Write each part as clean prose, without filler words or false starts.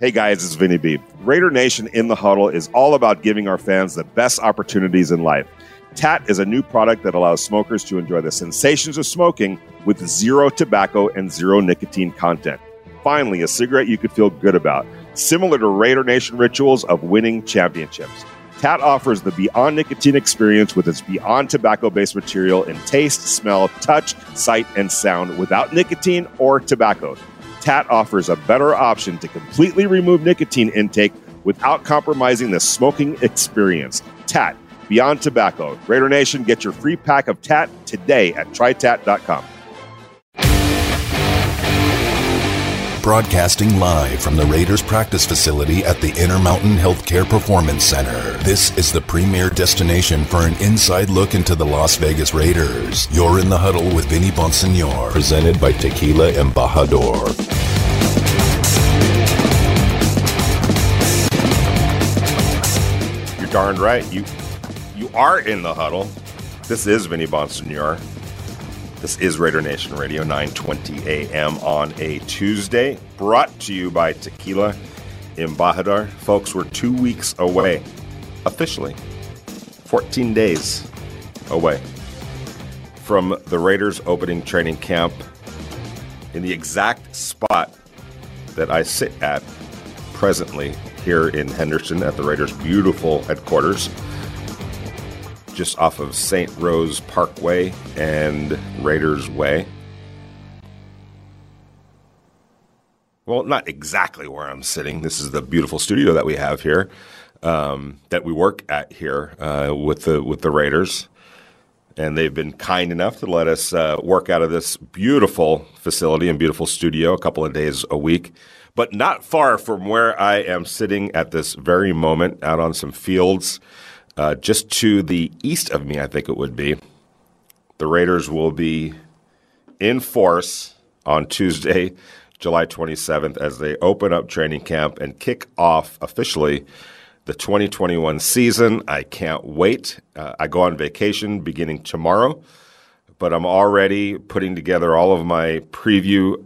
Hey guys, it's Vinny B. Raider Nation in the Huddle is all about giving our fans the best opportunities in life. TAT is a new product that allows smokers to enjoy the sensations of smoking with zero tobacco and zero nicotine content. Finally, a cigarette you could feel good about, similar to Raider Nation rituals of winning championships. TAT offers the Beyond Nicotine experience with its Beyond tobacco-based material in taste, smell, touch, sight, and sound without nicotine or tobacco. TAT offers a better option to completely remove nicotine intake without compromising the smoking experience. TAT, Beyond Tobacco. Raider Nation, get your free pack of TAT today at trytat.com. Broadcasting live from the Raiders practice facility at the Intermountain Healthcare Performance Center. This is the premier destination for an inside look into the Las Vegas Raiders. You're in the Huddle with Vinny Bonsignor, presented by Tequila Embajador. You're darned right. You are in the Huddle. This is Vinny Bonsignor. This is Raider Nation Radio, 9:20 a.m. on a Tuesday, brought to you by Tequila Embajador. Folks, we're 2 weeks away, officially, 14 days away from the Raiders opening training camp in the exact spot that I sit at presently here in Henderson at the Raiders' beautiful headquarters, just off of St. Rose Parkway and Raiders Way. Well, not exactly where I'm sitting. This is the beautiful studio that we have here, that we work at here with the Raiders. And they've been kind enough to let us work out of this beautiful facility and beautiful studio a couple of days a week. But not far from where I am sitting at this very moment, out on some fields, just to the east of me, I think it would be. The Raiders will be in force on Tuesday, July 27th, as they open up training camp and kick off officially the 2021 season. I can't wait. I go on vacation beginning tomorrow, but I'm already putting together all of my preview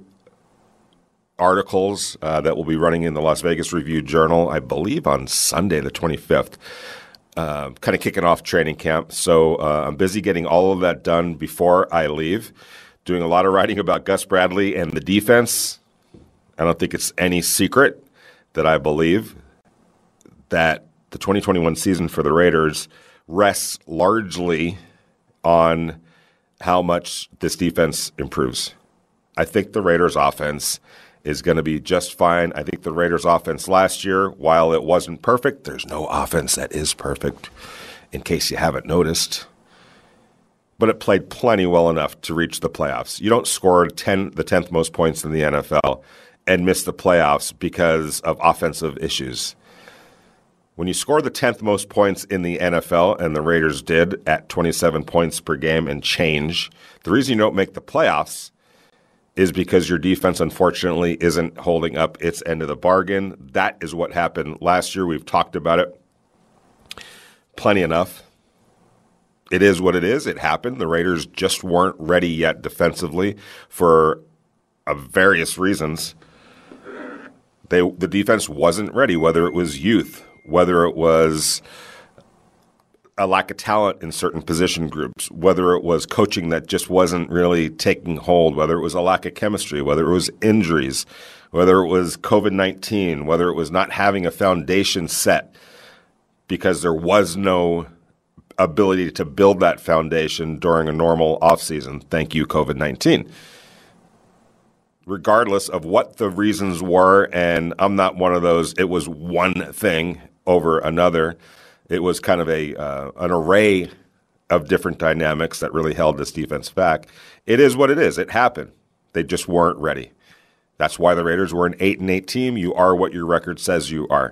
articles that will be running in the Las Vegas Review-Journal, I believe on Sunday, the 25th. Kind of kicking off training camp. So I'm busy getting all of that done before I leave, doing a lot of writing about Gus Bradley and the defense. I don't think it's any secret that I believe that the 2021 season for the Raiders rests largely on how much this defense improves. I think the Raiders offense is going to be just fine. I think the Raiders offense last year, while it wasn't perfect, there's no offense that is perfect, in case you haven't noticed. But it played plenty well enough to reach the playoffs. You don't score the 10th most points in the NFL and miss the playoffs because of offensive issues. When you score the 10th most points in the NFL, and the Raiders did at 27 points per game and change, the reason you don't make the playoffs is because your defense, unfortunately, isn't holding up its end of the bargain. That is what happened last year. We've talked about it plenty enough. It is what it is. It happened. The Raiders just weren't ready yet defensively for various reasons. The defense wasn't ready, whether it was youth, whether it was a lack of talent in certain position groups, whether it was coaching that just wasn't really taking hold, whether it was a lack of chemistry, whether it was injuries, whether it was COVID-19, whether it was not having a foundation set because there was no ability to build that foundation during a normal offseason. Thank you, COVID-19. Regardless of what the reasons were, and I'm not one of those, it was one thing over another. It was kind of an array of different dynamics that really held this defense back. It is what it is. It happened. They just weren't ready. That's why the Raiders were an 8-8 team. You are what your record says you are.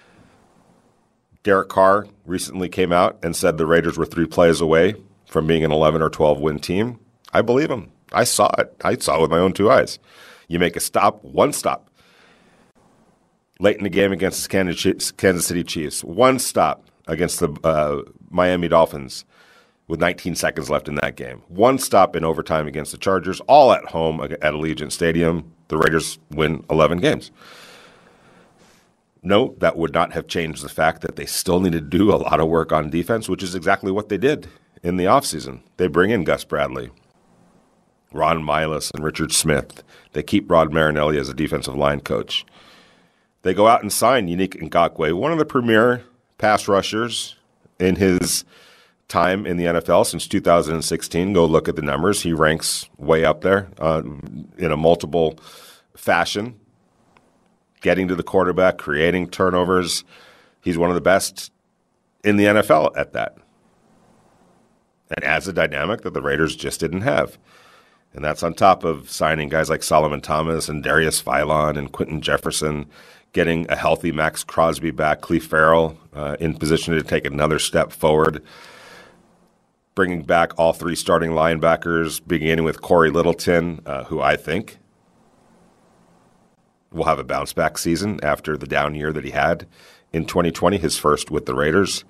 Derek Carr recently came out and said the Raiders were 3 plays away from being an 11 or 12 win team. I believe him. I saw it. I saw it with my own 2 eyes. You make a stop, one stop. Late in the game against the Kansas City Chiefs, one stop against the Miami Dolphins with 19 seconds left in that game. One stop in overtime against the Chargers, all at home at Allegiant Stadium. The Raiders win 11 games. No, that would not have changed the fact that they still needed to do a lot of work on defense, which is exactly what they did in the offseason. They bring in Gus Bradley, Ron Milas, and Richard Smith. They keep Rod Marinelli as a defensive line coach. They go out and sign Yannick Ngakoue, one of the premier pass rushers in his time in the NFL since 2016. Go look at the numbers. He ranks way up there in a multiple fashion. Getting to the quarterback, creating turnovers. He's one of the best in the NFL at that. And adds a dynamic that the Raiders just didn't have. And that's on top of signing guys like Solomon Thomas and Darius Philon and Quentin Jefferson, getting a healthy Max Crosby back, Cleve Farrell in position to take another step forward, bringing back all three starting linebackers, beginning with Corey Littleton, who I think will have a bounce-back season after the down year that he had in 2020, his first with the Raiders.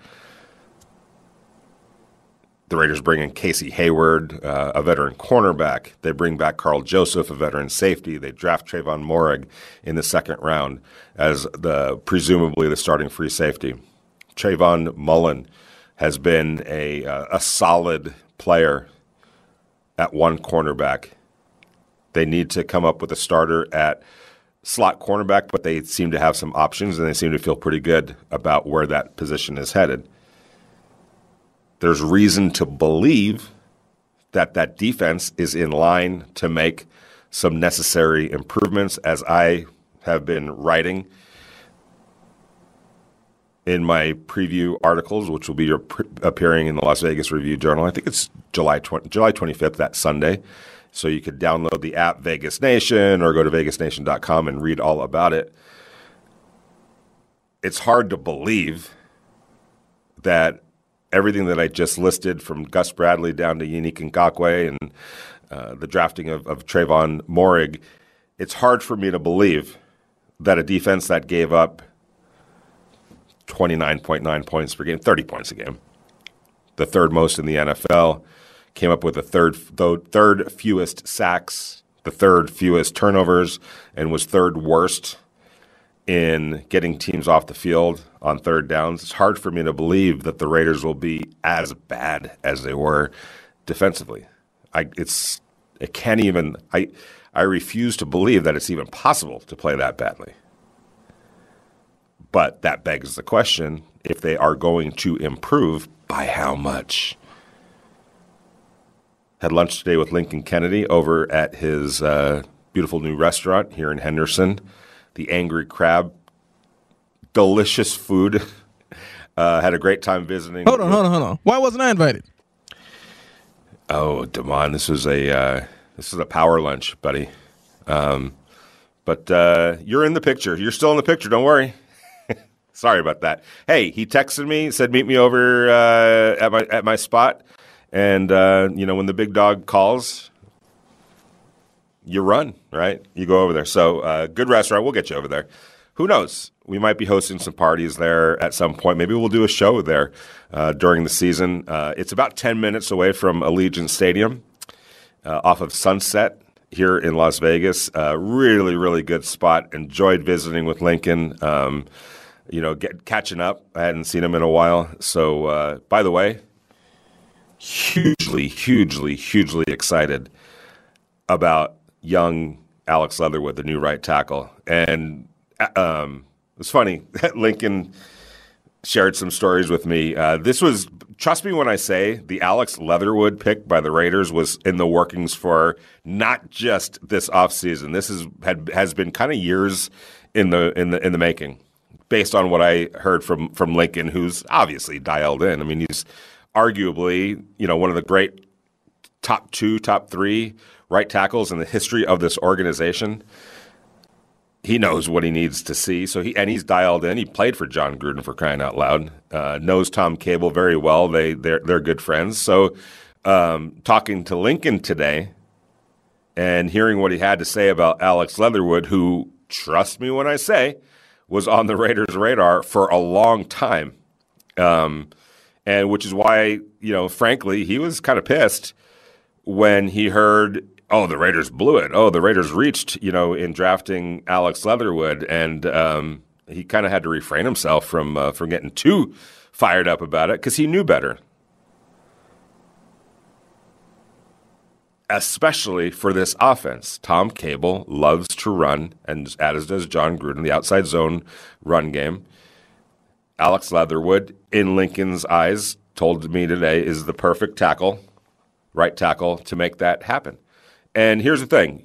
The Raiders bring in Casey Hayward, a veteran cornerback. They bring back Carl Joseph, a veteran safety. They draft Trayvon Moehrig in the second round as presumably the starting free safety. Trayvon Mullen has been a solid player at one cornerback. They need to come up with a starter at slot cornerback, but they seem to have some options, and they seem to feel pretty good about where that position is headed. There's reason to believe that that defense is in line to make some necessary improvements, as I have been writing in my preview articles, which will be appearing in the Las Vegas Review-Journal. I think it's July 25th, that Sunday. So you could download the app Vegas Nation or go to vegasnation.com and read all about it. It's hard to believe that everything that I just listed, from Gus Bradley down to Yannick Ngakoue and the drafting of Trayvon Moehrig, it's hard for me to believe that a defense that gave up 29.9 points per game, 30 points a game, the third most in the NFL, came up with the third fewest sacks, the third fewest turnovers, and was third worst in getting teams off the field on third downs. It's hard for me to believe that the Raiders will be as bad as they were defensively. I refuse to believe that it's even possible to play that badly. But that begs the question, if they are going to improve, by how much? Had lunch today with Lincoln Kennedy over at his beautiful new restaurant here in Henderson, the Angry Crab. Delicious food. Had a great time visiting. Hold on. Why wasn't I invited? Oh, Damon, this is a power lunch, buddy. But you're in the picture. You're still in the picture. Don't worry. Sorry about that. Hey, he texted me, said meet me over at my spot. And, when the big dog calls, you run, right? You go over there. So good restaurant. We'll get you over there. Who knows? We might be hosting some parties there at some point. Maybe we'll do a show there during the season. It's about 10 minutes away from Allegiant Stadium off of Sunset here in Las Vegas. Really, really good spot. Enjoyed visiting with Lincoln. Catching up. I hadn't seen him in a while. So, by the way, hugely, hugely, hugely excited about young Alex Leatherwood, the new right tackle. And it's funny, Lincoln shared some stories with me. Trust me when I say, the Alex Leatherwood pick by the Raiders was in the workings for not just this offseason. This has been kind of years in the making, based on what I heard from Lincoln, who's obviously dialed in. I mean, he's arguably, one of the great top 2, top 3 right tackles in the history of this organization. He knows what he needs to see, he's dialed in. He played for John Gruden, for crying out loud. Knows Tom Cable very well. They're good friends. So, talking to Lincoln today and hearing what he had to say about Alex Leatherwood, who, trust me when I say, was on the Raiders' radar for a long time. And which is why, frankly, he was kind of pissed when he heard, the Raiders blew it. The Raiders reached, in drafting Alex Leatherwood. And he kind of had to refrain himself from getting too fired up about it because he knew better. Especially for this offense. Tom Cable loves to run, and as does John Gruden, the outside zone run game. Alex Leatherwood, in Lincoln's eyes, told me today, is the perfect tackle, right tackle, to make that happen. And here's the thing,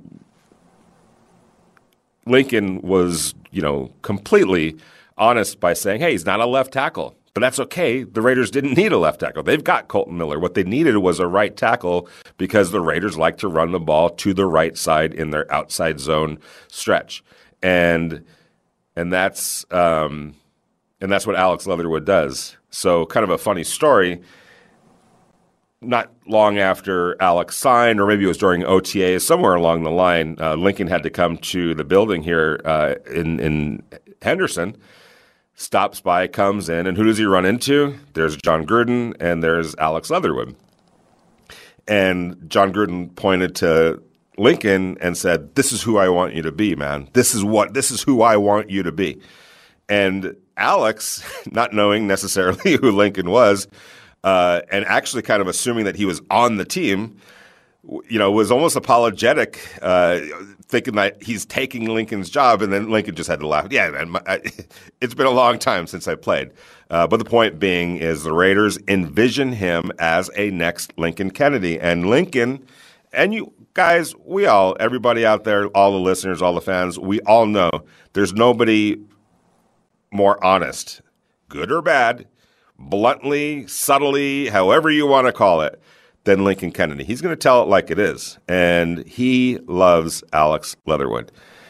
Lincoln was, completely honest by saying, hey, he's not a left tackle. But that's okay. The Raiders didn't need a left tackle. They've got Colton Miller. What they needed was a right tackle because the Raiders like to run the ball to the right side in their outside zone stretch. And that's what Alex Leatherwood does. So kind of a funny story. Not long after Alex signed, or maybe it was during OTA, somewhere along the line, Lincoln had to come to the building here in Henderson. Stops by, comes in, and who does he run into? There's John Gruden and there's Alex Leatherwood. And John Gruden pointed to Lincoln and said, "This is who I want you to be, man. This is who I want you to be." And Alex, not knowing necessarily who Lincoln was, and actually kind of assuming that he was on the team, was almost apologetic, thinking that he's taking Lincoln's job, and then Lincoln just had to laugh. Yeah, man, it's been a long time since I played. But the point being is the Raiders envision him as a next Lincoln Kennedy. And Lincoln, and you guys, everybody out there, all the listeners, all the fans, we all know there's nobody more honest, good or bad, bluntly, subtly, however you want to call it, than Lincoln Kennedy. He's going to tell it like it is. And he loves Alex Leatherwood.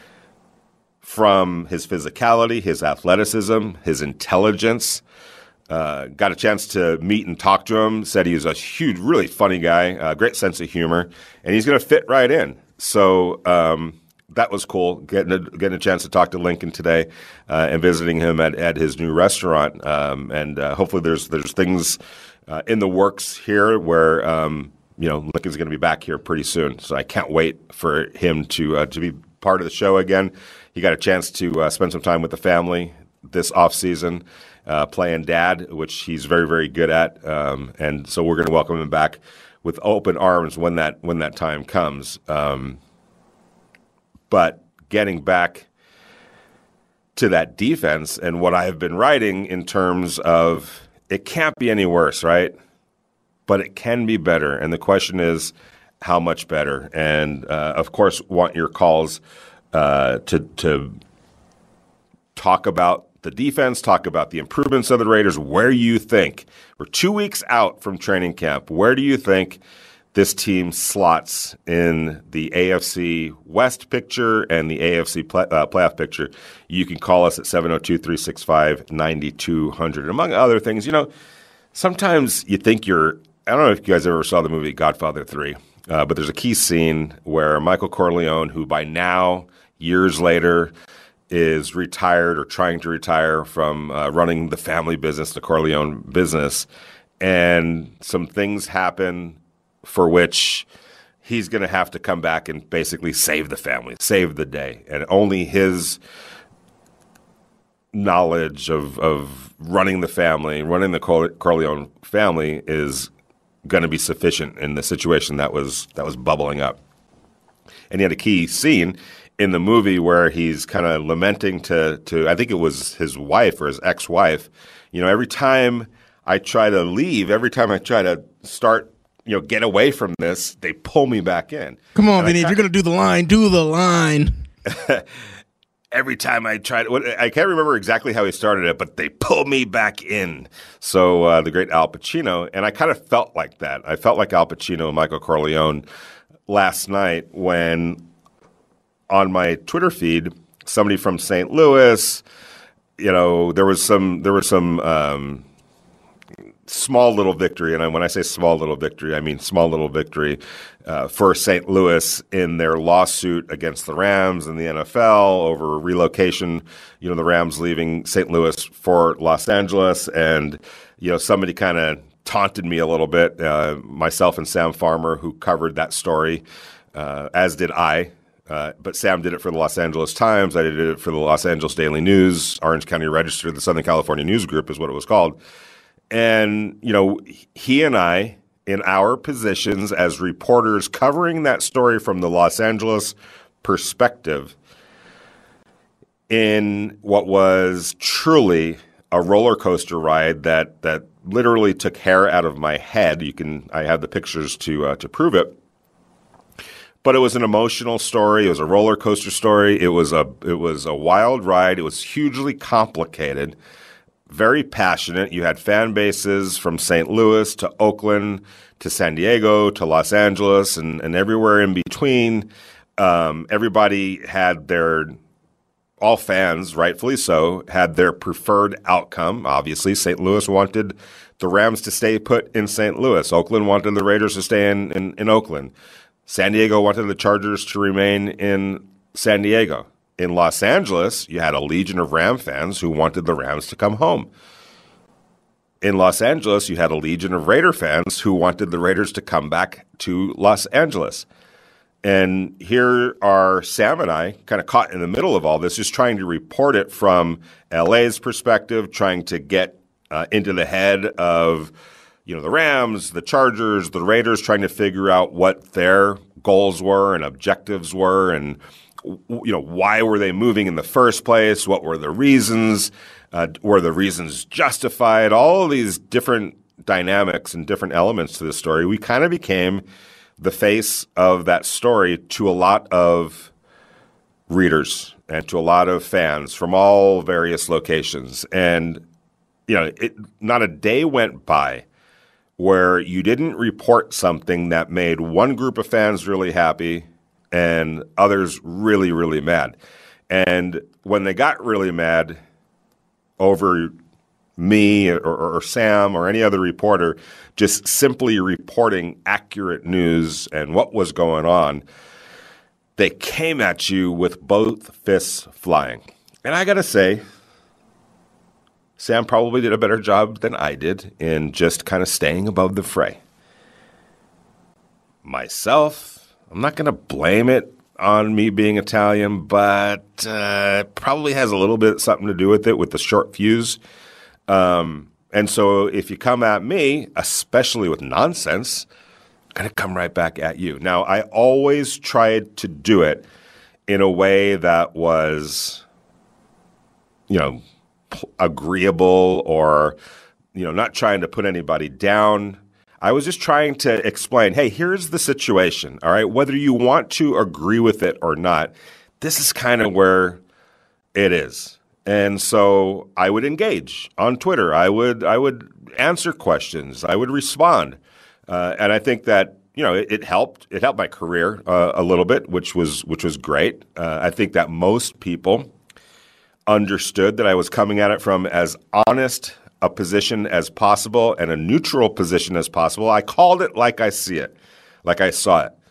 From his physicality, his athleticism, his intelligence. Got a chance to meet and talk to him. Said he was a huge, really funny guy, great sense of humor. And he's going to fit right in. So that was cool, getting a chance to talk to Lincoln today and visiting him at his new restaurant. And hopefully there's things in the works here where Lincoln's going to be back here pretty soon. So I can't wait for him to be part of the show again. He got a chance to spend some time with the family this offseason, playing dad, which he's very, very good at. And so we're going to welcome him back with open arms when that time comes. But getting back to that defense and what I have been writing in terms of it can't be any worse, right? But it can be better. And the question is, how much better? And, of course, want your calls to talk about the defense, talk about the improvements of the Raiders, where you think. We're 2 weeks out from training camp. Where do you think this team slots in the AFC West picture and the AFC playoff picture? You can call us at 702-365-9200. Among other things, sometimes you think I don't know if you guys ever saw the movie Godfather 3, but there's a key scene where Michael Corleone, who by now, years later, is retired or trying to retire from running the family business, the Corleone business, and some things happen for which he's going to have to come back and basically save the family, save the day. And only his knowledge of running the family, running the Corleone family is going to be sufficient in the situation that was bubbling up. And he had a key scene in the movie where he's kind of lamenting to I think it was his wife or his ex-wife, every time I try to leave, every time I try to start get away from this, they pull me back in. Come on, Vinny, if you're going to do the line. Every time I try to, I can't remember exactly how he started it, but they pull me back in. So the great Al Pacino, and I kind of felt like that. I felt like Al Pacino and Michael Corleone last night when on my Twitter feed, somebody from St. Louis, there was some small little victory, and when I say small little victory, I mean small little victory for St. Louis in their lawsuit against the Rams and the NFL over relocation. The Rams leaving St. Louis for Los Angeles, and somebody kind of taunted me a little bit. Myself and Sam Farmer, who covered that story, as did I. But Sam did it for the Los Angeles Times. I did it for the Los Angeles Daily News, Orange County Register, the Southern California News Group is what it was called. And, he and I, in our positions as reporters covering that story from the Los Angeles perspective, in what was truly a roller coaster ride that literally took hair out of my head. I have the pictures to prove it. But it was an emotional story. It was a roller coaster story. It was a wild ride. It was hugely complicated, very passionate. You had fan bases from St. Louis to Oakland to San Diego to Los Angeles and everywhere in between. Everybody had all fans, rightfully so, had their preferred outcome. Obviously, St. Louis wanted the Rams to stay put in St. Louis. Oakland wanted the Raiders to stay in Oakland. San Diego wanted the Chargers to remain in San Diego. In Los Angeles, you had a legion of Ram fans who wanted the Rams to come home. In Los Angeles, you had a legion of Raider fans who wanted the Raiders to come back to Los Angeles. And here are Sam and I kind of caught in the middle of all this, just trying to report it from LA's perspective, trying to get into the head of the Rams, the Chargers, the Raiders, trying to figure out what their goals were and objectives were and, why were they moving in the first place? What were the reasons? Were the reasons justified? All of these different dynamics and different elements to the story. We kind of became the face of that story to a lot of readers and to a lot of fans from all various locations. And, not a day went by where you didn't report something that made one group of fans really happy and others really, really mad. And when they got really mad over me or Sam or any other reporter just simply reporting accurate news and what was going on, they came at you with both fists flying. And I got to say, Sam probably did a better job than I did in just kind of staying above the fray. Myself, I'm not going to blame it on me being Italian, but it probably has a little bit something to do with it, with the short fuse. And so if you come at me, especially with nonsense, I'm going to come right back at you. Now, I always tried to do it in a way that was, agreeable or, not trying to put anybody down. I was just trying to explain, hey, here's the situation, all right? Whether you want to agree with it or not, this is kind of where it is. And so I would engage on Twitter. I would answer questions. I would respond. And I think that, it helped. It helped my career a little bit, which was great. I think that most people understood that I was coming at it from as honest a position as possible and a neutral position as possible. I called it like I see it, like I saw it.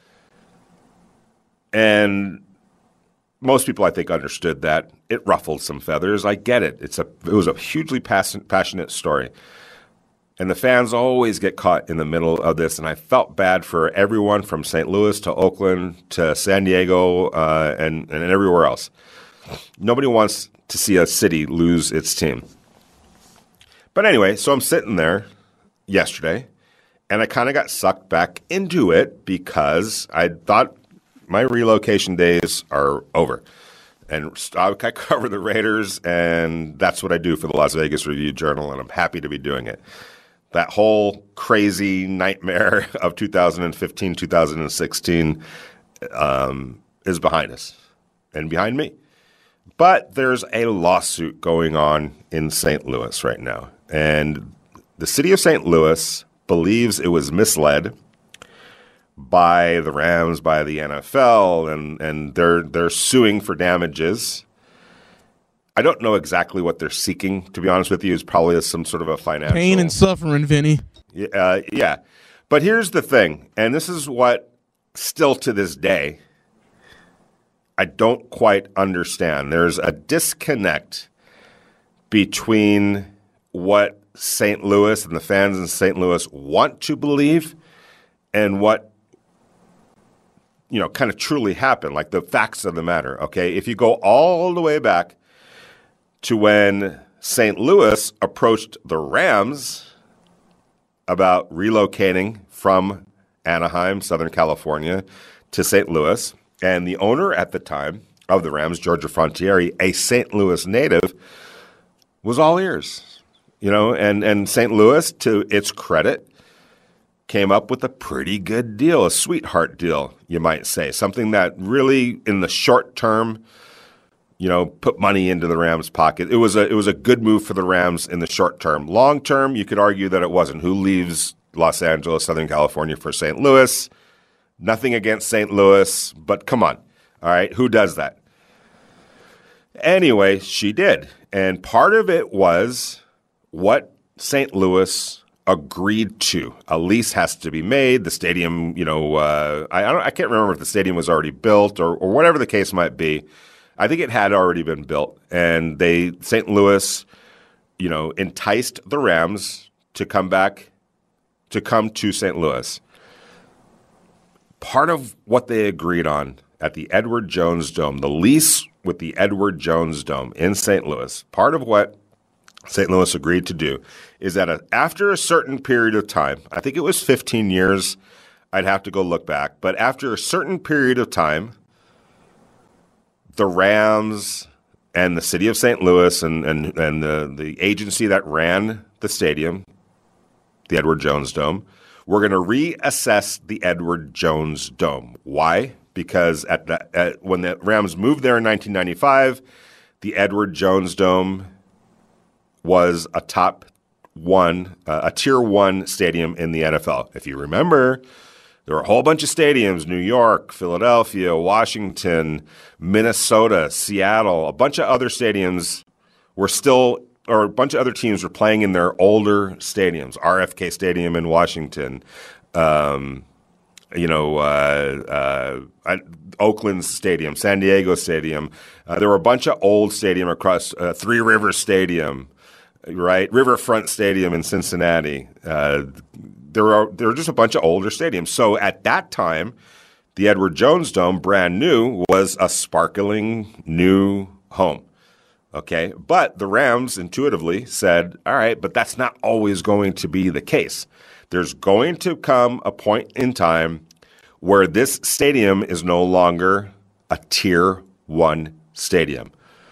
And most people, I think, understood that. It ruffled some feathers. I get it. It was a hugely passionate story. And the fans always get caught in the middle of this. And I felt bad for everyone from St. Louis to Oakland to San Diego and everywhere else. Nobody wants to see a city lose its team. But anyway, so I'm sitting there yesterday, and I kind of got sucked back into it because I thought my relocation days are over. And I cover the Raiders, and that's what I do for the Las Vegas Review-Journal, and I'm happy to be doing it. That whole crazy nightmare of 2015, 2016 is behind us and behind me. But there's a lawsuit going on in St. Louis right now. And the city of St. Louis believes it was misled by the Rams, by the NFL, and they're suing for damages. I don't know exactly what they're seeking, to be honest with you. It's probably some sort of a financial pain and suffering, Vinny. Yeah. But here's the thing, and this is what still to this day I don't quite understand. There's a disconnect between what St. Louis and the fans in St. Louis want to believe and what kind of truly happened, like the facts of the matter, okay? If you go all the way back to when St. Louis approached the Rams about relocating from Anaheim, Southern California, to St. Louis, and the owner at the time of the Rams, George Frontiere, a St. Louis native, was all ears, and St. Louis, to its credit, came up with a pretty good deal, a sweetheart deal, you might say, something that really, in the short term, put money into the Rams' pocket. It was a good move for the Rams in the short term. Long term, you could argue that it wasn't. Who leaves Los Angeles, Southern California for St. Louis? Nothing against St. Louis, but come on, all right, who does that? Anyway, she did, and part of it was what St. Louis agreed to. A lease has to be made. The stadium, I can't remember if the stadium was already built or whatever the case might be. I think it had already been built, and St. Louis, enticed the Rams to come to St. Louis. Part of what they agreed on at the Edward Jones Dome, the lease with the Edward Jones Dome in St. Louis, part of what St. Louis agreed to do is that after a certain period of time, I think it was 15 years, I'd have to go look back, but after a certain period of time, the Rams and the city of St. Louis and the agency that ran the stadium, the Edward Jones Dome, were going to reassess the Edward Jones Dome. Why? Because when the Rams moved there in 1995, the Edward Jones Dome was a tier one stadium in the NFL. If you remember, there were a whole bunch of stadiums, New York, Philadelphia, Washington, Minnesota, Seattle, a bunch of other stadiums a bunch of other teams were playing in their older stadiums, RFK Stadium in Washington, Oakland Stadium, San Diego Stadium. There were a bunch of old stadium across Three Rivers Stadium, right? Riverfront Stadium in Cincinnati. There were just a bunch of older stadiums. So at that time, the Edward Jones Dome, brand new, was a sparkling new home. Okay, but the Rams intuitively said, all right, but that's not always going to be the case. There's going to come a point in time where this stadium is no longer a tier one stadium.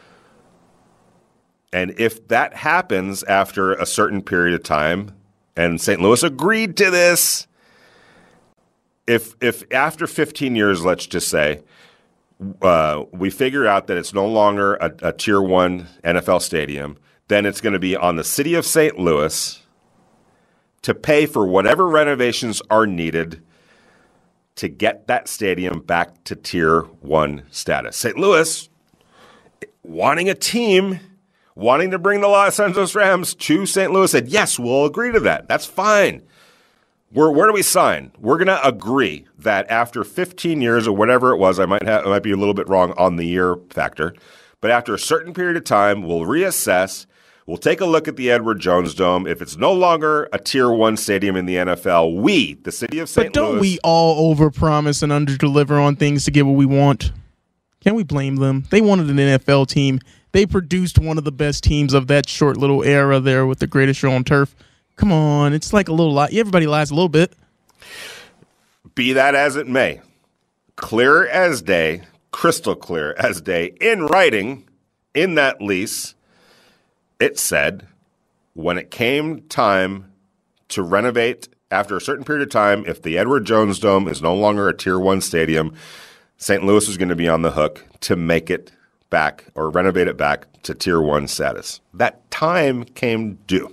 And if that happens after a certain period of time, and St. Louis agreed to this, if after 15 years, let's just say, we figure out that it's no longer a tier one NFL stadium, then it's going to be on the city of St. Louis to pay for whatever renovations are needed to get that stadium back to tier one status. St. Louis wanting to bring the Los Angeles Rams to St. Louis said, yes, we'll agree to that. That's fine. Where do we sign? We're going to agree that after 15 years or whatever it was, I might be a little bit wrong on the year factor, but after a certain period of time, we'll reassess. We'll take a look at the Edward Jones Dome. If it's no longer a tier one stadium in the NFL, we, the city of St. Louis. But don't we all overpromise and underdeliver on things to get what we want? Can we blame them? They wanted an NFL team. They produced one of the best teams of that short little era there with the greatest show on turf. Come on, it's like a little lie. Everybody lies a little bit. Be that as it may, clear as day, crystal clear as day, in writing, in that lease, it said when it came time to renovate after a certain period of time, if the Edward Jones Dome is no longer a tier one stadium, St. Louis is going to be on the hook to make it back or renovate it back to tier one status. That time came due.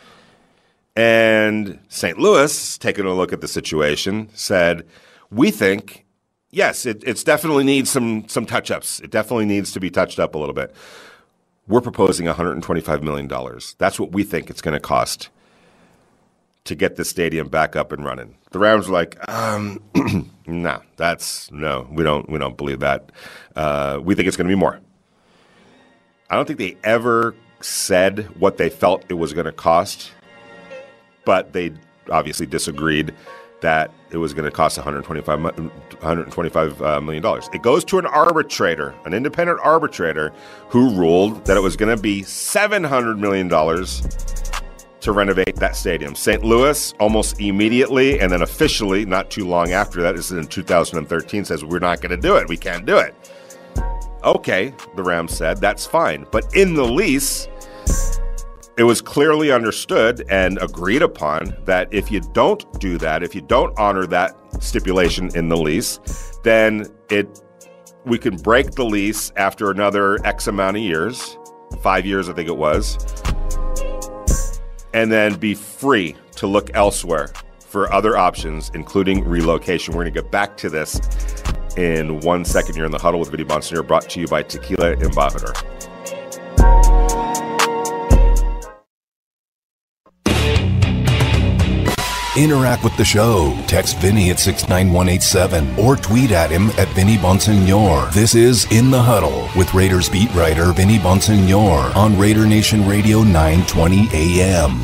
And St. Louis, taking a look at the situation, said, we think, yes, it's definitely needs some touch-ups. It definitely needs to be touched up a little bit. We're proposing $125 million. That's what we think it's going to cost to get the stadium back up and running. The Rams were like, no, we don't believe that. We think it's going to be more. I don't think they ever said what they felt it was going to cost, but they obviously disagreed that it was going to cost $125 million. It goes to an arbitrator, an independent arbitrator, who ruled that it was going to be $700 million to renovate that stadium. St. Louis, almost immediately, and then officially, not too long after that, this is in 2013, says, we're not going to do it. We can't do it. Okay, the Rams said, that's fine. But in the lease, it was clearly understood and agreed upon that if you don't do that, if you don't honor that stipulation in the lease, then we can break the lease after another X amount of years, 5 years I think it was, and then be free to look elsewhere for other options, including relocation. We're going to get back to this in 1 second. You're in the Huddle with Vinny Bonsignore, brought to you by Tequila Embajador. Interact with the show. Text Vinny at 69187 or tweet at him at Vinny Bonsignore. This is In the Huddle with Raiders beat writer Vinny Bonsignore on Raider Nation Radio 920 AM.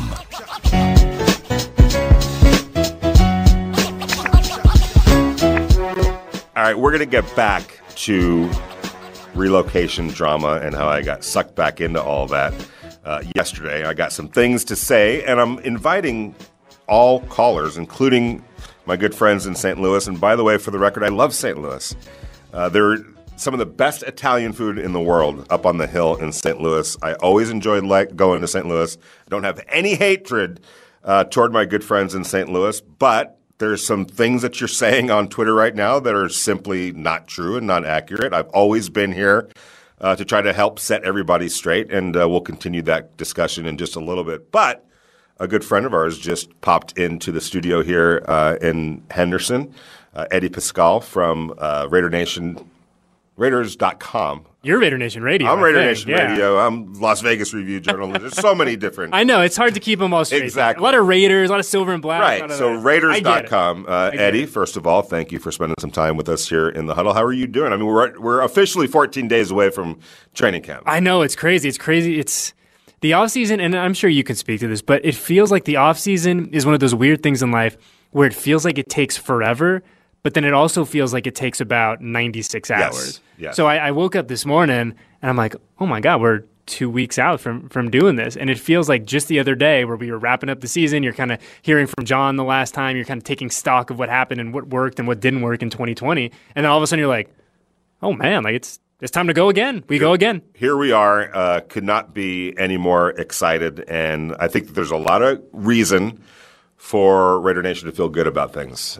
All right, we're going to get back to relocation drama and how I got sucked back into all that yesterday. I got some things to say, and I'm inviting all callers, including my good friends in St. Louis. And by the way, for the record, I love St. Louis. They're some of the best Italian food in the world up on the hill in St. Louis. I always enjoyed going to St. Louis. I don't have any hatred toward my good friends in St. Louis, but there's some things that you're saying on Twitter right now that are simply not true and not accurate. I've always been here to try to help set everybody straight, and we'll continue that discussion in just a little bit. But a good friend of ours just popped into the studio here in Henderson, Eddie Pascal from Raider Nation, Raiders.com. You're Raider Nation Radio. I'm Raider Nation Radio. I'm Las Vegas Review Journal. There's so many different. I know. It's hard to keep them all straight. Exactly. A lot of Raiders, a lot of silver and black. Right. So Raiders.com. Eddie, first of all, thank you for spending some time with us here in the Huddle. How are you doing? I mean, we're officially 14 days away from training camp. I know. It's crazy. It's the offseason, and I'm sure you can speak to this, but it feels like the offseason is one of those weird things in life where it feels like it takes forever, but then it also feels like it takes about 96 hours. Yes. So I woke up this morning, and I'm like, oh my God, we're 2 weeks out from doing this. And it feels like just the other day where we were wrapping up the season, you're kind of hearing from John the last time, you're kind of taking stock of what happened and what worked and what didn't work in 2020. And then all of a sudden you're like, oh man, like it's time to go again. Go again. Here we are. Could not be any more excited. And I think that there's a lot of reason for Raider Nation to feel good about things.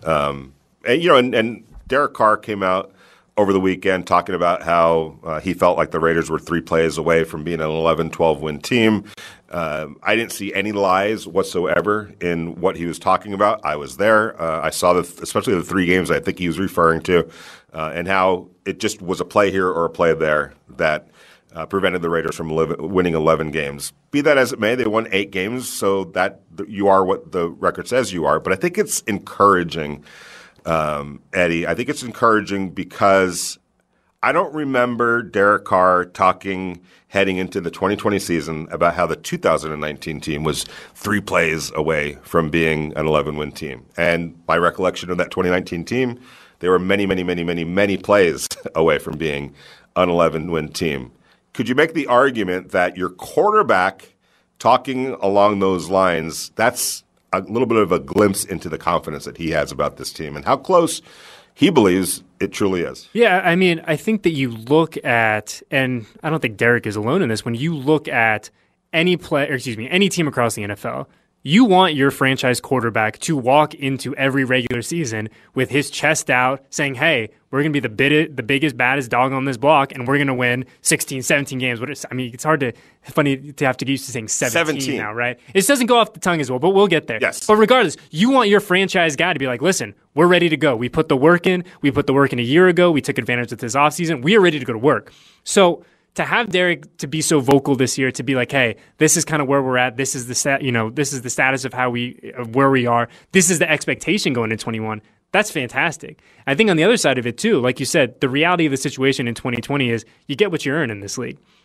And Derek Carr came out over the weekend talking about how he felt like the Raiders were 3 plays away from being an 11-12 win team. I didn't see any lies whatsoever in what he was talking about. I was there. I saw especially the 3 games I think he was referring to, and how it just was a play here or a play there that prevented the Raiders from winning 11 games. Be that as it may, they won 8 games, so that you are what the record says you are. But I think it's encouraging, Eddie. I think it's encouraging because I don't remember Derek Carr talking heading into the 2020 season about how the 2019 team was 3 plays away from being an 11-win team. And my recollection of that 2019 team, they were many, many, many, many, many plays away from being an 11-win team. Could you make the argument that your quarterback talking along those lines, that's a little bit of a glimpse into the confidence that he has about this team and how close he believes it truly is? Yeah, I mean, I think that you look at, and I don't think Derek is alone in this, when you look at any team across the NFL, you want your franchise quarterback to walk into every regular season with his chest out saying, hey, we're going to be the biggest, baddest dog on this block, and we're going to win 16, 17 games. It's funny to have to get used to saying 17 now, right? It doesn't go off the tongue as well, but we'll get there. Yes. But regardless, you want your franchise guy to be like, listen, we're ready to go. We put the work in. We put the work in a year ago. We took advantage of this offseason. We are ready to go to work. So to have Derek to be so vocal this year, to be like, hey, this is kind of where we're at. This is the status of where we are. This is the expectation going into 21. That's fantastic. I think on the other side of it too, like you said, the reality of the situation in 2020 is you get what you earn in this league.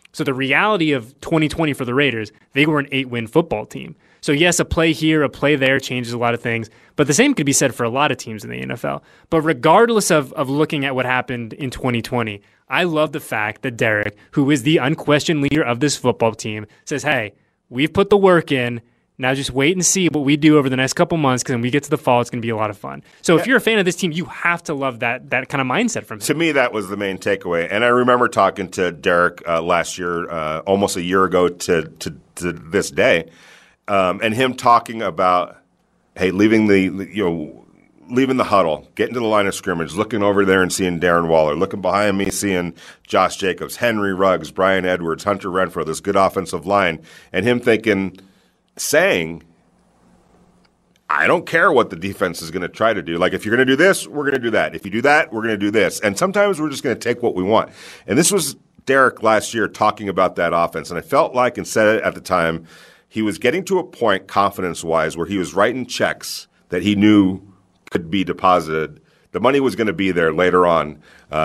So the reality of 2020 for the Raiders, they were an 8-win football team. So yes, a play here, a play there changes a lot of things, but the same could be said for a lot of teams in the NFL. But regardless of looking at what happened in 2020, I love the fact that Derek, who is the unquestioned leader of this football team, says, hey, we've put the work in. Now just wait and see what we do over the next couple months, because when we get to the fall, it's going to be a lot of fun. So if you're a fan of this team, you have to love that kind of mindset from him. To me, that was the main takeaway. And I remember talking to Derek last year, almost a year ago to this day, and him talking about, hey, leaving the huddle, getting to the line of scrimmage, looking over there and seeing Darren Waller, looking behind me, seeing Josh Jacobs, Henry Ruggs, Brian Edwards, Hunter Renfrow, this good offensive line, and him saying, I don't care what the defense is going to try to do. Like, if you're going to do this, we're going to do that. If you do that, we're going to do this. And sometimes we're just going to take what we want. And this was Derek last year talking about that offense. And I felt like, and said it at the time, he was getting to a point confidence-wise where he was writing checks that he knew could be deposited. The money was going to be there later on,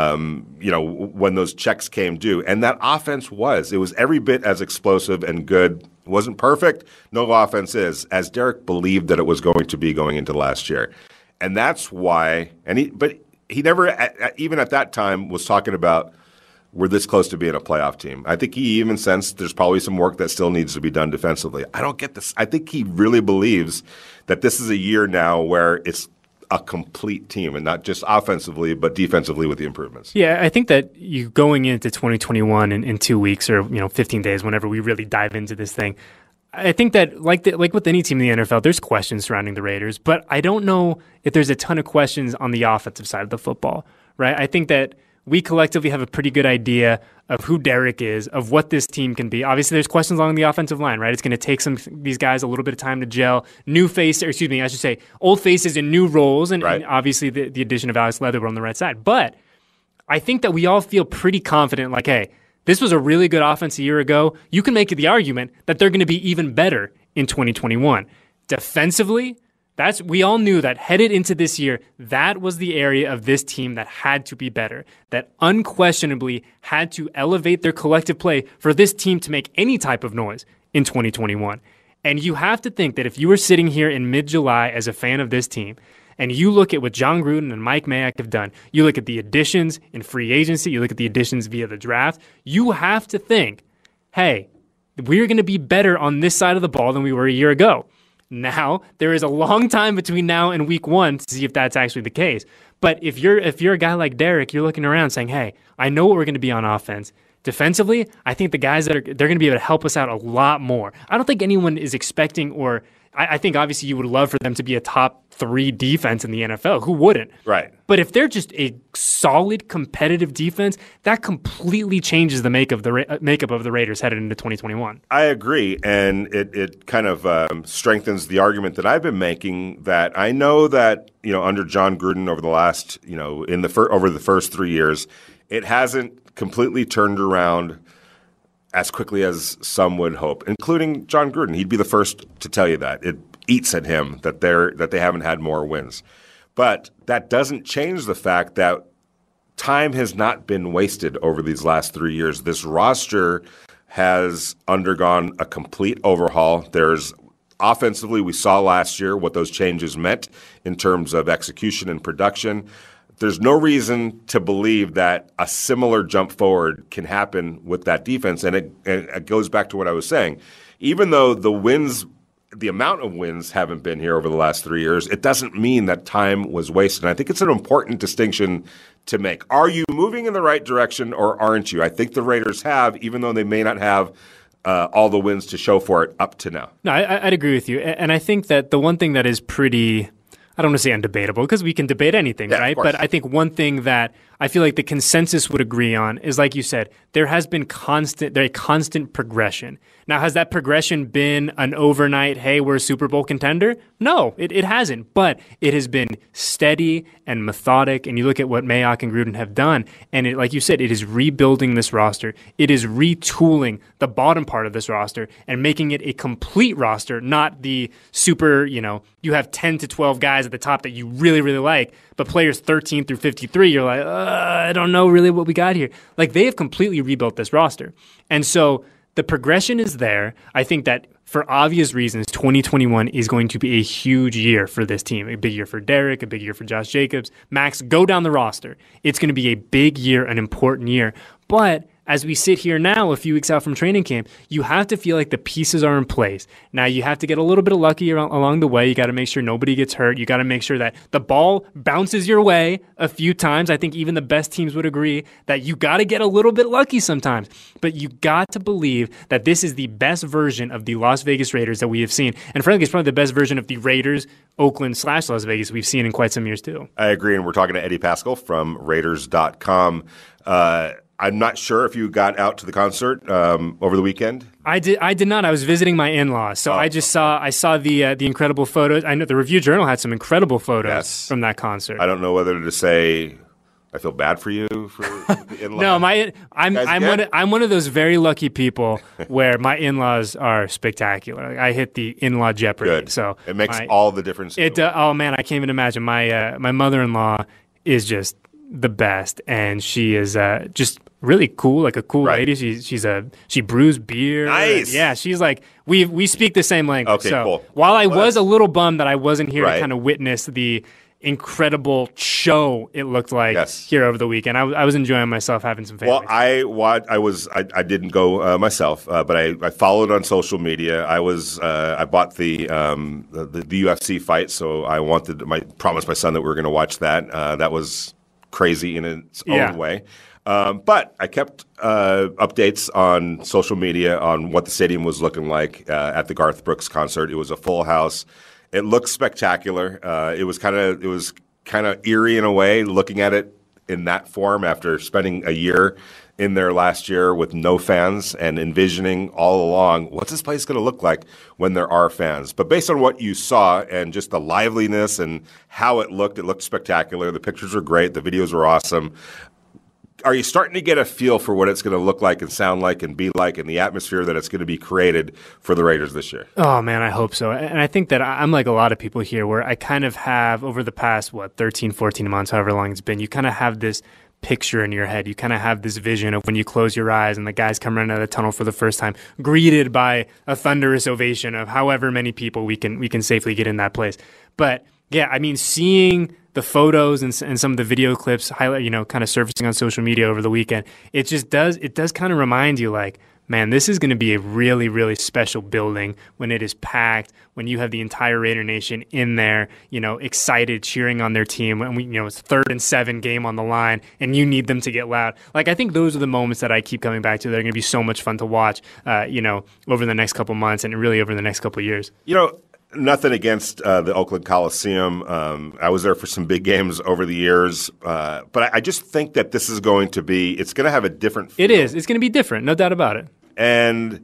when those checks came due. And that offense was. It was every bit as explosive and good. It wasn't perfect. No offense is, as Derek believed that it was going to be going into last year. And that's why – but he never, even at that time, was talking about we're this close to being a playoff team. I think he even sensed there's probably some work that still needs to be done defensively. I don't get this. I think he really believes that this is a year now where it's a complete team, and not just offensively, but defensively with the improvements. Yeah, I think that you going into 2021 in 2 weeks or 15 days, whenever we really dive into this thing, I think that like with any team in the NFL, there's questions surrounding the Raiders, but I don't know if there's a ton of questions on the offensive side of the football, right? I think that we collectively have a pretty good idea of who Derek is, of what this team can be. Obviously, there's questions along the offensive line, right? It's going to take these guys a little bit of time to gel. Old faces in new roles, and obviously the addition of Alex Leatherwood on the right side. But I think that we all feel pretty confident, like, hey, this was a really good offense a year ago. You can make the argument that they're going to be even better in 2021. Defensively, we all knew that headed into this year, that was the area of this team that had to be better, that unquestionably had to elevate their collective play for this team to make any type of noise in 2021. And you have to think that if you were sitting here in mid-July as a fan of this team, and you look at what John Gruden and Mike Mayock have done, you look at the additions in free agency, you look at the additions via the draft, you have to think, hey, we're going to be better on this side of the ball than we were a year ago. Now, there is a long time between now and week 1 to see if that's actually the case. But if you're a guy like Derek, you're looking around saying, hey, I know what we're going to be on offense. Defensively, I think the guys they're going to be able to help us out a lot more. I don't think anyone is expecting, or I think obviously you would love for them to be a top 3 defense in the NFL. Who wouldn't? Right. But if they're just a solid competitive defense, that completely changes the makeup of the Raiders headed into 2021. I agree, and it kind of strengthens the argument that I've been making, that I know that under John Gruden over the last over the first 3 years, it hasn't completely turned around as quickly as some would hope, including John Gruden. He'd be the first to tell you that. It eats at him that they haven't had more wins. But that doesn't change the fact that time has not been wasted over these last 3 years. This roster has undergone a complete overhaul. Offensively, we saw last year what those changes meant in terms of execution and production. There's no reason to believe that a similar jump forward can happen with that defense. And it goes back to what I was saying. Even though the amount of wins haven't been here over the last 3 years, it doesn't mean that time was wasted. And I think it's an important distinction to make. Are you moving in the right direction or aren't you? I think the Raiders have, even though they may not have all the wins to show for it up to now. No, I'd agree with you. And I think that the one thing that is pretty, I don't want to say undebatable, because we can debate anything, right? But I think one thing that I feel like the consensus would agree on is, like you said, there has been constant progression. Now, has that progression been an overnight, hey, we're a Super Bowl contender? No, it hasn't. But it has been steady and methodic. And you look at what Mayock and Gruden have done, and like you said, it is rebuilding this roster. It is retooling the bottom part of this roster and making it a complete roster, not the super, you have 10 to 12 guys at the top that you really, really like, but players 13 through 53, you're like, I don't know really what we got here. Like, they have completely rebuilt this roster. And so the progression is there. I think that for obvious reasons, 2021 is going to be a huge year for this team. A big year for Derek, a big year for Josh Jacobs. Max, go down the roster. It's going to be a big year, an important year. But as we sit here now, a few weeks out from training camp, you have to feel like the pieces are in place. Now, you have to get a little bit of lucky along the way. You got to make sure nobody gets hurt. You got to make sure that the ball bounces your way a few times. I think even the best teams would agree that you got to get a little bit lucky sometimes. But you got to believe that this is the best version of the Las Vegas Raiders that we have seen. And frankly, it's probably the best version of the Raiders, Oakland/Las Vegas we've seen in quite some years too. I agree, and we're talking to Eddie Pascal from Raiders.com. I'm not sure if you got out to the concert over the weekend. I did not. I was visiting my in-laws, so I saw the incredible photos. I know the Review Journal had some incredible photos from that concert. I don't know whether to say I feel bad for you for the in-laws. No, I'm one of those very lucky people where my in-laws are spectacular. Like, I hit the in-law Jeopardy. Good. So it makes all the difference. Oh man, I can't even imagine. My mother-in-law is just the best, and she is just really cool, like a cool lady. She brews beer. Nice. Yeah, she's like we speak the same language. Okay, so cool. While I was a little bummed that I wasn't here Right. to kind of witness the incredible show it looked like here over the weekend, I was enjoying myself having some family. Well, I didn't go myself, but I followed on social media. I bought the UFC fight, so I promised my son that we were going to watch that. That was crazy in its own way. But I kept updates on social media on what the stadium was looking like at the Garth Brooks concert. It was a full house. It looked spectacular. It was kind of eerie in a way, looking at it in that form after spending a year in there last year with no fans and envisioning all along, what's this place going to look like when there are fans? But based on what you saw and just the liveliness and how it looked spectacular. The pictures were great. The videos were awesome. Are you starting to get a feel for what it's going to look like and sound like and be like and the atmosphere that it's going to be created for the Raiders this year? Oh, man, I hope so. And I think that I'm like a lot of people here where I kind of have over the past, 13, 14 months, however long it's been, you kind of have this picture in your head. You kind of have this vision of when you close your eyes and the guys come running out of the tunnel for the first time, greeted by a thunderous ovation of however many people we can safely get in that place. But yeah, I mean, seeing the photos and some of the video clips highlight, kind of surfacing on social media over the weekend, it does kind of remind you like, man, this is going to be a really, really special building when it is packed, when you have the entire Raider Nation in there, excited, cheering on their team, when it's 3rd and 7 game on the line, and you need them to get loud. Like, I think those are the moments that I keep coming back to. They're going to be so much fun to watch, over the next couple months and really over the next couple years. Nothing against the Oakland Coliseum. I was there for some big games over the years. But I just think that this is it's going to have a different feel. It is. It's going to be different, no doubt about it. And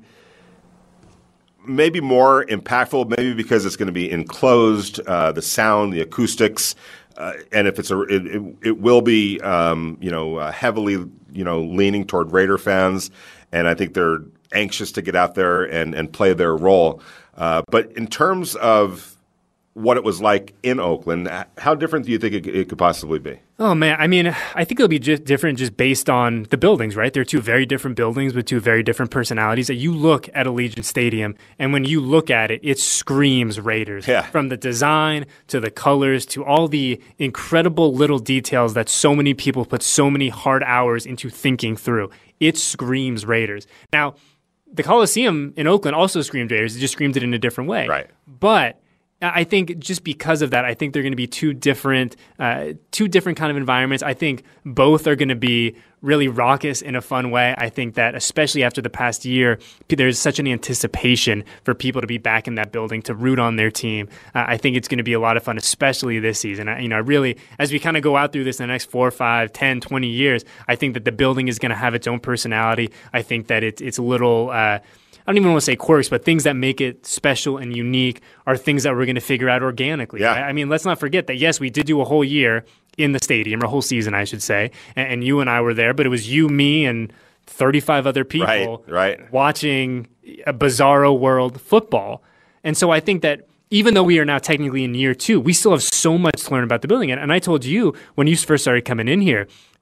maybe more impactful, maybe because it's going to be enclosed, the sound, the acoustics. And if it will be, heavily, leaning toward Raider fans. And I think they're anxious to get out there and play their role. But in terms of what it was like in Oakland, how different do you think it could possibly be? Oh, man. I mean, I think it'll be just different just based on the buildings, right? They're two very different buildings with two very different personalities. That you look at Allegiant Stadium, and when you look at it, it screams Raiders. Yeah. From the design to the colors to all the incredible little details that so many people put so many hard hours into thinking through. It screams Raiders. Now, the Coliseum in Oakland also screamed Raiders. It just screamed it in a different way. Right. But I think just because of that, I think they're going to be two different kind of environments. I think both are going to be really raucous in a fun way. I think that especially after the past year, there's such an anticipation for people to be back in that building to root on their team. I think it's going to be a lot of fun, especially this season. I really, as we kind of go out through this in the next 4, 5, 10, 20 years, I think that the building is going to have its own personality. I think that it's a little I don't even want to say quirks, but things that make it special and unique are things that we're going to figure out organically. Yeah. I mean, let's not forget that, yes, we did do a whole year in the stadium, or a whole season, I should say, and you and I were there, but it was you, me, and 35 other people watching a bizarro world football. And so I think that even though we are now technically in year 2, we still have so much to learn about the building. And I told you when you first started coming in here,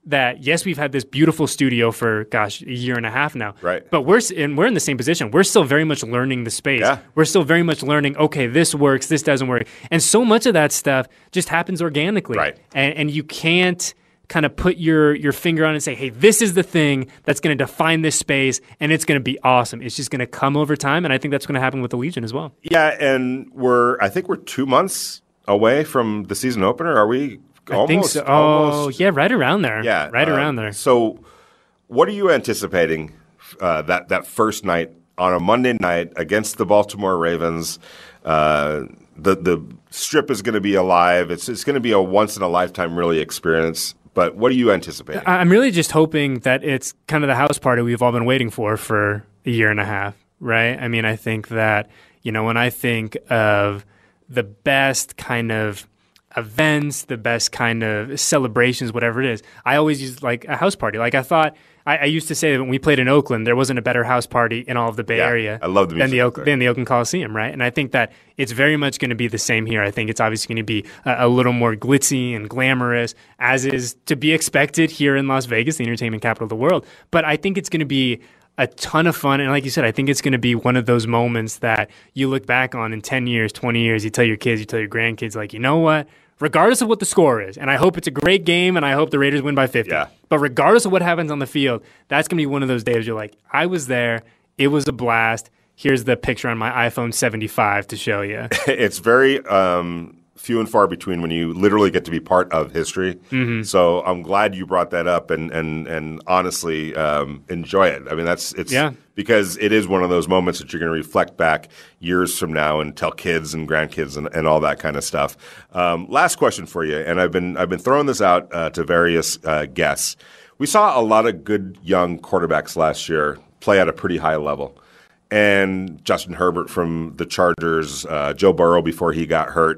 that, yes, we've had this beautiful studio for, a year and a half now. Right. But we're in the same position. We're still very much learning the space. Yeah. We're still very much learning, okay, this works, this doesn't work. And so much of that stuff just happens organically. Right. And you can't kind of put your finger on it and say, hey, this is the thing that's going to define this space, and it's going to be awesome. It's just going to come over time, and I think that's going to happen with the Legion as well. Yeah, and I think we're 2 months away from the season opener. Are we? I think so. Almost. Yeah, right around there. Yeah, right around there. So, what are you anticipating that first night on a Monday night against the Baltimore Ravens? The Strip is going to be alive. It's going to be a once in a lifetime really experience. But what are you anticipating? I'm really just hoping that it's kind of the house party we've all been waiting for a year and a half, right? I mean, I think that, when I think of the best kind of events, the best kind of celebrations, whatever it is, I always use like a house party. Like I used to say that when we played in Oakland, there wasn't a better house party in all of the Bay Area I love the than the Oakland Coliseum, right? And I think that it's very much going to be the same here. I think it's obviously going to be a little more glitzy and glamorous, as is to be expected here in Las Vegas, the entertainment capital of the world. But I think it's going to be a ton of fun. And like you said, I think it's going to be one of those moments that you look back on in 10 years, 20 years, you tell your kids, you tell your grandkids, like, you know what? Regardless of what the score is, and I hope it's a great game, and I hope the Raiders win by 50. Yeah. But regardless of what happens on the field, that's going to be one of those days you're like, I was there. It was a blast. Here's the picture on my iPhone 75 to show you. It's very few and far between when you literally get to be part of history. Mm-hmm. So I'm glad you brought that up and honestly enjoy it. I mean, because it is one of those moments that you're going to reflect back years from now and tell kids and grandkids and all that kind of stuff. Last question for you, and I've been throwing this out to various guests. We saw a lot of good young quarterbacks last year play at a pretty high level. And Justin Herbert from the Chargers, Joe Burrow before he got hurt.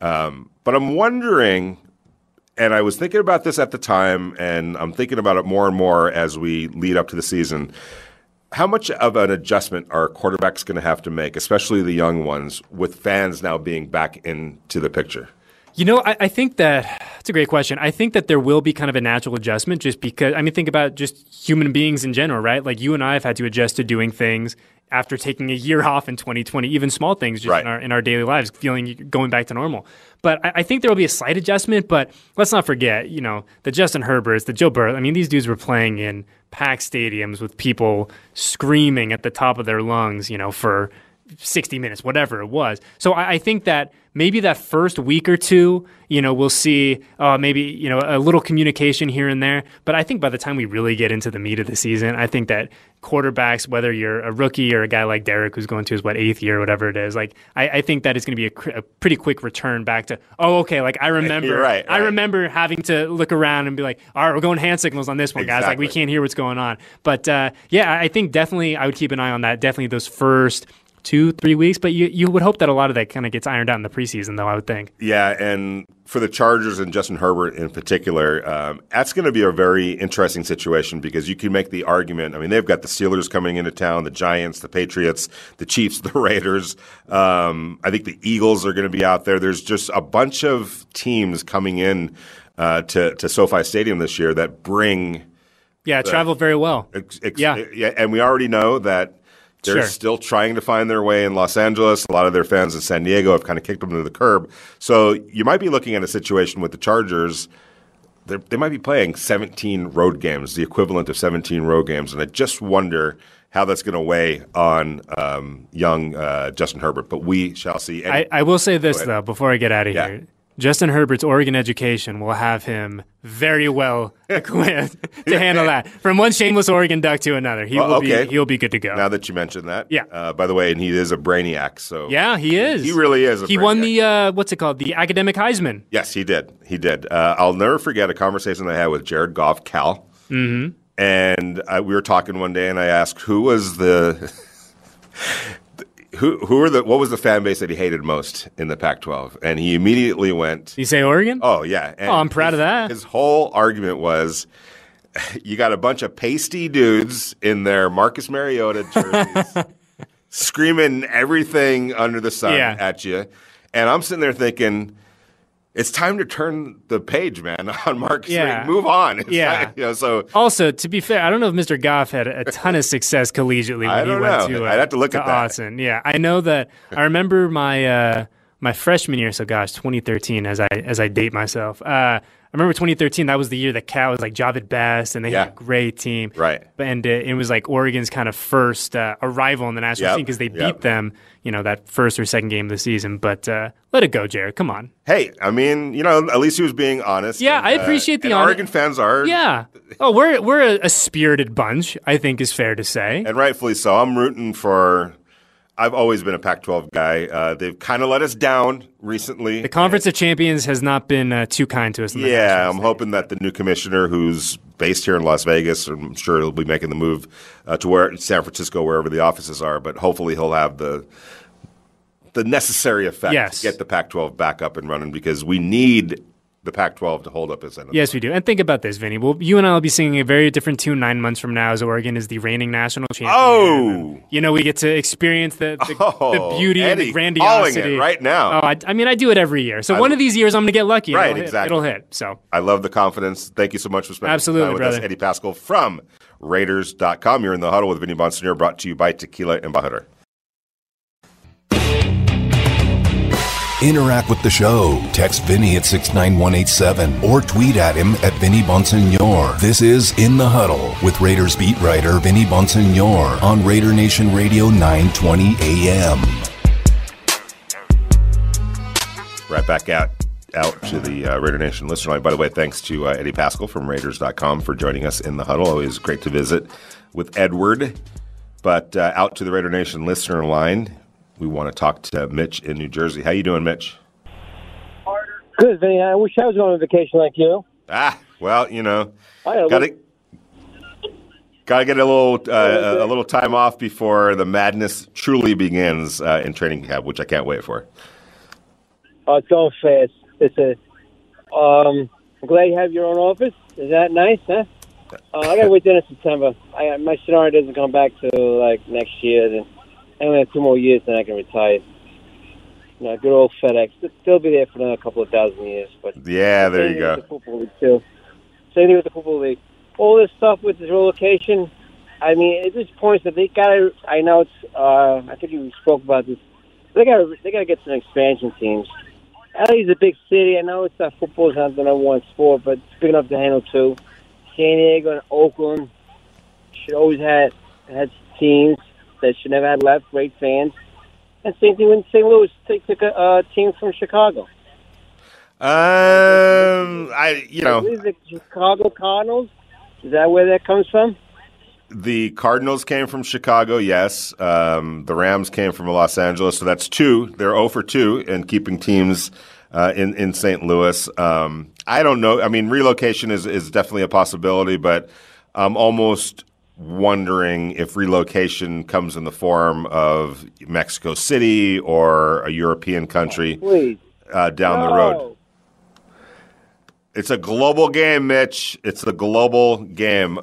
But I'm wondering, and I was thinking about this at the time, and I'm thinking about it more and more as we lead up to the season, how much of an adjustment are quarterbacks going to have to make, especially the young ones, with fans now being back into the picture? I think that's a great question. I think that there will be kind of a natural adjustment just because, think about just human beings in general, right? Like you and I have had to adjust to doing things after taking a year off in 2020, even small things just right. in our daily lives, going back to normal. But I think there will be a slight adjustment, but let's not forget, the Justin Herberts, the Joe Burrow, these dudes were playing in packed stadiums with people screaming at the top of their lungs, for 60 minutes, whatever it was. So I think that maybe that first week or two, we'll see maybe, a little communication here and there. But I think by the time we really get into the meat of the season, I think that quarterbacks, whether you're a rookie or a guy like Derek who's going to his, 8th year or whatever it is, like I think that it's going to be a pretty quick return back to, I remember. You're right. I remember having to look around and be like, all right, we're going hand signals on this one, guys. Exactly. Like we can't hear what's going on. But I think definitely I would keep an eye on that. Definitely those first 2-3 weeks, but you would hope that a lot of that kind of gets ironed out in the preseason, though, I would think. Yeah, and for the Chargers and Justin Herbert in particular, that's going to be a very interesting situation because you can make the argument. They've got the Steelers coming into town, the Giants, the Patriots, the Chiefs, the Raiders. I think the Eagles are going to be out there. There's just a bunch of teams coming in to SoFi Stadium this year that bring travel very well. And we already know that they're still trying to find their way in Los Angeles. A lot of their fans in San Diego have kind of kicked them to the curb. So you might be looking at a situation with the Chargers. They might be playing 17 road games, the equivalent of 17 road games. And I just wonder how that's going to weigh on young Justin Herbert. But we shall see. I will say this, though, before I get out of here. Justin Herbert's Oregon education will have him very well equipped to handle that. From one shameless Oregon Duck to another, he'll be good to go. Now that you mentioned that, yeah. By the way, and he is a brainiac. So yeah, he is. He really is. He won the what's it called? The academic Heisman. Yes, he did. He did. I'll never forget a conversation I had with Jared Goff, Cal, and we were talking one day, and I asked who was the. What was the fan base that he hated most in the Pac-12? And he immediately went. You say Oregon? Oh, yeah. And I'm proud of that. His whole argument was you got a bunch of pasty dudes in their Marcus Mariota jerseys screaming everything under the sun at you. And I'm sitting there thinking, it's time to turn the page, man, on Marcus. Yeah. Move on. It's Yeah. not, you know, so Also, to be fair, I don't know if Mr. Goff had a ton of success collegiately when I he don't went know. to I'd have to look to at that. Autzen. Yeah, I know that. I remember my freshman year, so gosh, 2013, as I date myself. I remember 2013, that was the year that Cal was like Javid Best, and they had a great team. Right. And it was like Oregon's kind of first arrival in the national scene because they beat them, you know, that first or second game of the season. But let it go, Jared. Come on. Hey, I mean, you know, at least he was being honest. Yeah, and, I appreciate the and honor. Oregon fans are. Yeah. Oh, we're a spirited bunch, I think is fair to say. And rightfully so. I'm rooting for. I've always been a Pac-12 guy. They've kind of let us down recently. The Conference of Champions has not been too kind to us. In the national I'm stage. hoping that the new commissioner, who's based here in Las Vegas, I'm sure he'll be making the move to where San Francisco, wherever the offices are. But hopefully, he'll have the necessary effect to get the Pac-12 back up and running because we need the Pac-12 to hold up its end. Yes, we do. And think about this, Vinny. Well, you and I will be singing a very different tune 9 months from now as Oregon is the reigning national champion. Oh! You know, we get to experience the beauty Eddie, and the grandiosity. calling it right now. Oh, I mean, I do it every year. So one of these years I'm going to get lucky. Right, It'll hit. exactly. It'll hit. So I love the confidence. Thank you so much for spending time with us. Eddie Paschal from Raiders.com. You're in the huddle with Vinny Bonsignore, brought to you by Tequila Embajador. Interact with the show. Text Vinny at 69187 or tweet at him at Vinny Bonsignore. This is In the Huddle with Raiders beat writer Vinny Bonsignore on Raider Nation Radio 920 AM. Right back out to the Raider Nation listener line. By the way, thanks to Eddie Paschal from Raiders.com for joining us in the huddle. Always great to visit with Edward. But out to the Raider Nation listener line, we want to talk to Mitch in New Jersey. How you doing, Mitch? Good, Vinny. I wish I was going on vacation like you. Well, you know, gotta get a little time off before the madness truly begins in training camp, which I can't wait for. It's going fast. I'm glad you have your own office. Is that nice, huh? I got to wait till September. My scenario doesn't come back to like next year. Then I only have 2 more years, then I can retire. Good old FedEx. They'll be there for another couple of thousand years. But yeah, there you go. The Football League too. Same thing with the Football League. All this stuff with this relocation. I mean, it just points that they got to. I know it's. I think you spoke about this. They got to get some expansion teams. LA's a big city. I know it's not football's not the number one sport, but it's big enough to handle two. San Diego and Oakland should always had teams that should never have left. Great fans. And same thing with St. Louis. They took a team from Chicago. I believe the Chicago Cardinals. Is that where that comes from? The Cardinals came from Chicago, yes. The Rams came from Los Angeles, so that's 2. They're 0 for 2 in keeping teams in St. Louis. I don't know. I mean, relocation is definitely a possibility, but I'm almost wondering if relocation comes in the form of Mexico City or a European country down the road. It's a global game, Mitch. It's a global game.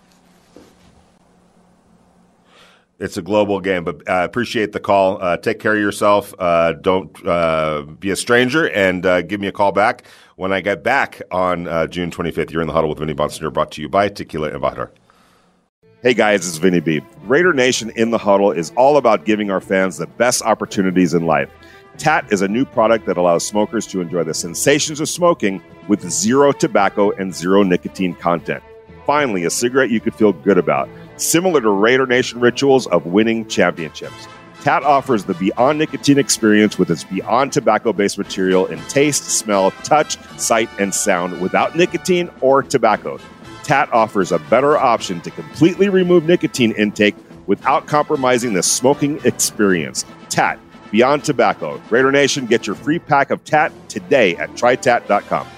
It's a global game, but I appreciate the call. Take care of yourself. Don't be a stranger, and give me a call back when I get back on June 25th. You're in the huddle with Vinny Bonsignore, brought to you by Tequila Embajador. Hey guys, it's Vinny B. Raider Nation in the Huddle is all about giving our fans the best opportunities in life. TAT is a new product that allows smokers to enjoy the sensations of smoking with zero tobacco and zero nicotine content. Finally, a cigarette you could feel good about. Similar to Raider Nation rituals of winning championships. TAT offers the Beyond Nicotine experience with its Beyond tobacco-based material in taste, smell, touch, sight, and sound without nicotine or tobacco. TAT offers a better option to completely remove nicotine intake without compromising the smoking experience. TAT, Beyond Tobacco. Raider Nation, get your free pack of TAT today at trytat.com.